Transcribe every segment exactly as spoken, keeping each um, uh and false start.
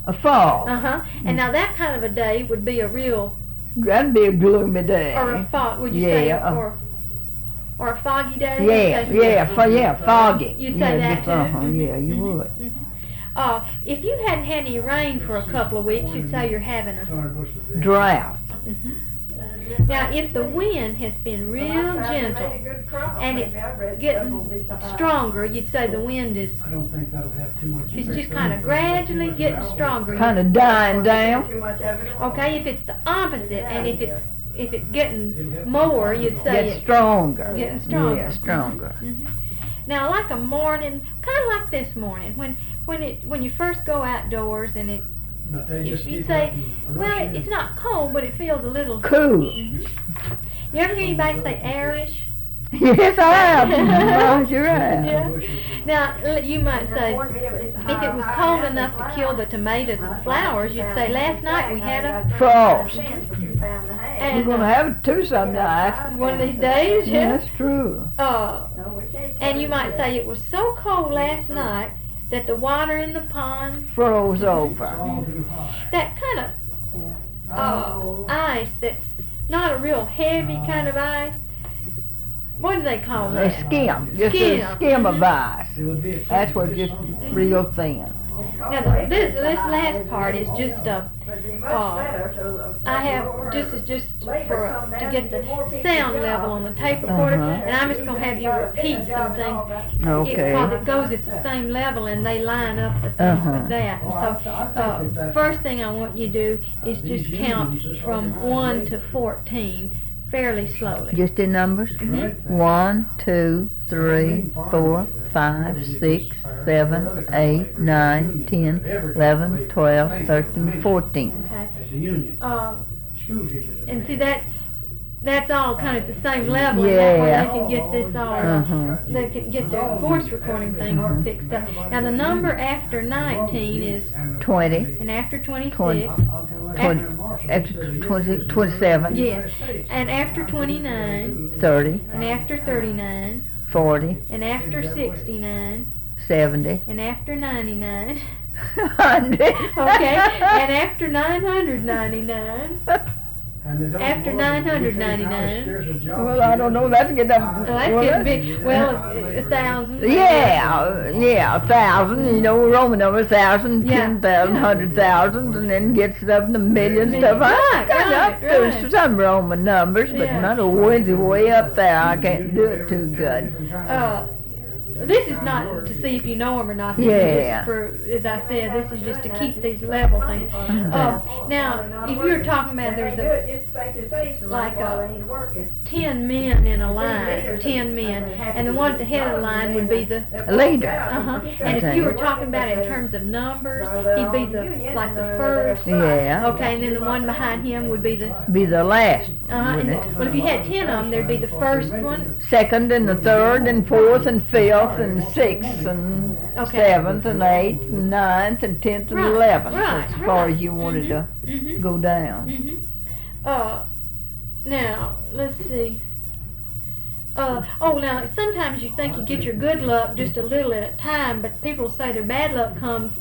A fog. Uh-huh. And now that kind of a day would be a real... That'd be a gloomy day. Or a fog, would you yeah, say? Uh, or or a foggy day? Yeah, yeah, fo- yeah, foggy. You'd say yeah, that too? Uh-huh, Mm-hmm. Yeah, you mm-hmm. would. Mm-hmm. Uh, if you hadn't had any rain for a couple of weeks, you'd say you're having a... Drought. Mm-hmm. Now, if the wind has been real gentle and it's getting stronger, you'd say the wind is... I don't think that'll have too much. It's just kind of gradually getting stronger. Kind of dying down. Okay, if it's the opposite, and if it's if it's getting more, you'd say Get it's stronger. getting stronger. Yeah, stronger. Mm-hmm. Now, like a morning, kind of like this morning, when when it when you first go outdoors and it, if you say, well, it, it's not cold, but it feels a little Cool. Mm-hmm. You ever hear anybody say airish? Yes, I have. Well, you're right. Yeah. Now, l- you might say, if it was cold enough to kill the tomatoes and flowers, you'd say, last night we had a Frost. And, We're gonna uh, have it too some night. one of these days, yeah. That's true. Uh, and you might say it was so cold last night that the water in the pond, Froze over. that kind of uh, ice that's not a real heavy kind of ice. What do they call A that? skim. Just Skim. a skim of Mhm. ice. That's what just real thin. Now, the, this this last part is just a. Uh, I have this is just for uh, to get the sound level on the tape recorder, Uh-huh. and I'm just gonna have you repeat some things. Okay. It, because it goes at the same level and they line up the things Uh-huh. with that. And so, uh, first thing I want you to do is just count from one to fourteen fairly slowly. Just in numbers? Mhm. One, two, three, four, five, six, seven, eight, nine, ten, eleven, twelve, thirteen, fourteen. Okay. As a union. Um, School teachers. and see that that's all kind of at the same level. And that way Yeah. they can get this all. Uh-huh. They can get their voice recording thing Mhm. fixed up. Now the number after nineteen is, Twenty. and after twenty-six, Twenty. Twenty, extra twenty, twenty-seven, yes, and after twenty-nine, thirty, and after thirty-nine, forty, and after sixty-nine, seventy, and after ninety-nine, hundred. okay, and after nine hundred ninety-nine, after nine hundred ninety-nine. Well, I don't know, that's get up. well, that well, could be, well, a a thousand. Yeah, yeah, a thousand, you know, Roman number, thousand, Yeah. ten thousand, hundred thousand, and then gets up in the million stuff. I Right, got right, up to right. some Roman numbers, but Yeah. not a way, way up there. I can't do it too good. Uh, this is not to see if you know them or not. This is Yeah. just for, as I said, this is just to keep these level things. Uh, now, if you're talking about there's a like a ten men in a line, ten men, and the one at the head of the line would be the A leader. uh-huh. And if you were talking about it in terms of numbers, he'd be the like the first. Yeah, Okay, and then the one behind him would be the be the last, uh-huh. wouldn't And, it? well, if you had ten of them, there'd be the first one. Second and the third and fourth and fifth and sixth and Okay. seventh and eighth and ninth and tenth and Right, eleventh, right, as far right. as you wanted to Mm-hmm. go down. Mm-hmm. Uh, now, let's see. Uh, oh, now, sometimes you think you get your good luck just a little at a time, but people say their bad luck comes,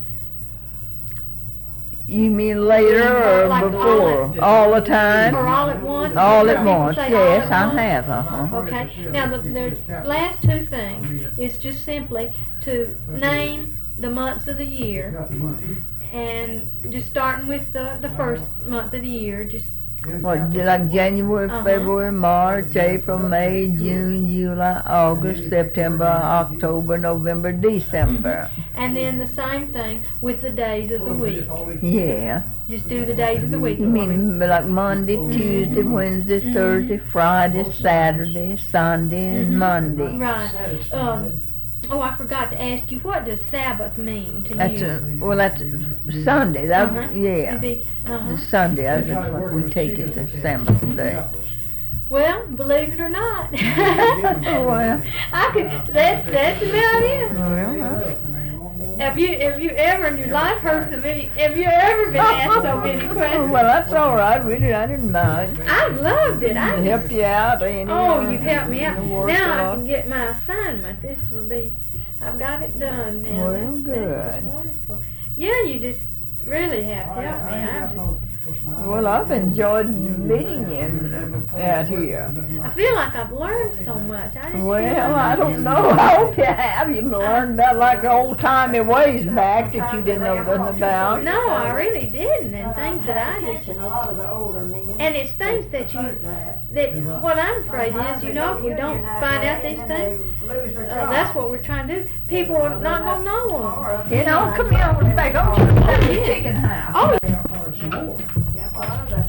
You mean later or Like all before? at- All the time? or all at once. All at People once, say all yes, at I once. have, uh-huh. Okay, now, the, the last two things is just simply to name the months of the year, Got the money. and just starting with the, the first month of the year, just What, j- like January, Uh-huh. February, March, April, May, June, July, August, September, October, November, December. and then the same thing with the days of the week. Yeah. Just do the days of the week. You mean like Monday, Tuesday, Wednesday, Mhm. Thursday, Friday, Saturday, Sunday, and Mhm. Monday. Right. Um, oh, I forgot to ask you, what does Sabbath mean to That's you? a, well, that's Sunday. That, Uh-huh. yeah. It'd be, uh-huh. The Sunday, that's what we take as a Sabbath day. Well, believe it or not. Well. I could, that's, that's about it. Well, Have you, have you ever in your life heard so many, have you ever been asked so many questions? Well, that's all right, really, I didn't mind. I loved it. I It helped just, you out, any. oh, you've helped me out. It worked Now I out. can get my assignment. This will be, I've got it done now. Well, That- That's good. just wonderful. Yeah, you just, really have helped me. I'm just, Well, I've enjoyed meeting you uh, out here. I feel like I've learned so much. I just feel Well, like I don't know. I hope you have. You've learned about like the old timey ways back that you didn't know nothing about. No, I really didn't, and things that I just, A lot of the older men. and it's things that you, that, what I'm afraid is, you know, if we don't find out these things, uh, that's what we're trying to do. People are not gonna know them. You know, come here on back. I want you to play the chicken house. Oh, Some more. Yeah, well,